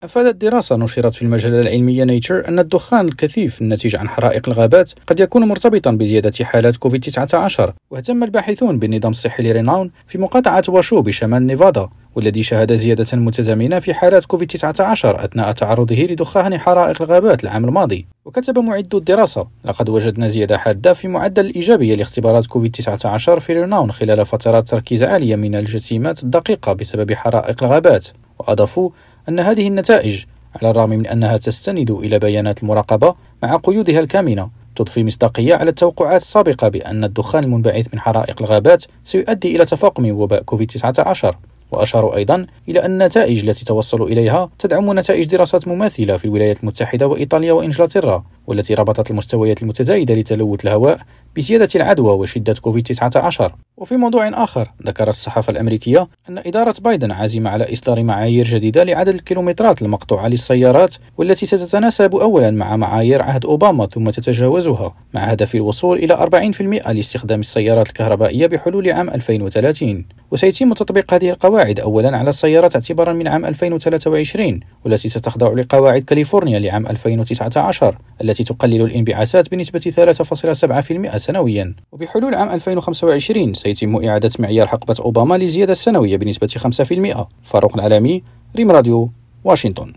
أفادت دراسة نشرت في المجلة العلمية نيتشر أن الدخان الكثيف الناتج عن حرائق الغابات قد يكون مرتبطا بزيادة حالات كوفيد-19. واهتم الباحثون بالنظام الصحي لريناون في مقاطعة واشو بشمال نيفادا، والذي شهد زيادة متزامنة في حالات كوفيد-19 أثناء تعرضه لدخان حرائق الغابات العام الماضي. وكتب معد الدراسة: لقد وجدنا زيادة حادة في معدل الإيجابية لاختبارات كوفيد-19 في ريناون خلال فترات تركيز عالية من الجسيمات الدقيقة بسبب حرائق الغابات. وأضافوا أن هذه النتائج، على الرغم من أنها تستند إلى بيانات المراقبة مع قيودها الكامنة، تضفي مصداقية على التوقعات السابقة بأن الدخان المنبعث من حرائق الغابات سيؤدي إلى تفاقم وباء كوفيد-19. وأشاروا أيضا إلى أن النتائج التي توصلوا إليها تدعم نتائج دراسات مماثلة في الولايات المتحدة وإيطاليا وإنجلترا، والتي ربطت المستويات المتزايدة لتلوث الهواء بزيادة العدوى وشدة كوفيد-19. وفي موضوع آخر، ذكر الصحافة الأمريكية أن إدارة بايدن عازمة على إصدار معايير جديدة لعدد الكيلومترات المقطوعة للسيارات، والتي ستتناسب أولا مع معايير عهد أوباما ثم تتجاوزها، مع هدف الوصول إلى 40% لاستخدام السيارات الكهربائية بحلول عام 2030. وسيتم تطبيق هذه القواعد أولا على السيارات اعتبارا من عام 2023، والتي ستخضع لقواعد كاليفورنيا لعام 2019 التي تقلل الانبعاثات بنسبة 3.7% سنويا. وبحلول عام 2025 سيتم إعادة معيار حقبة أوباما للزيادة السنوية بنسبة 5%. فاروق العالمي، ريم راديو، واشنطن.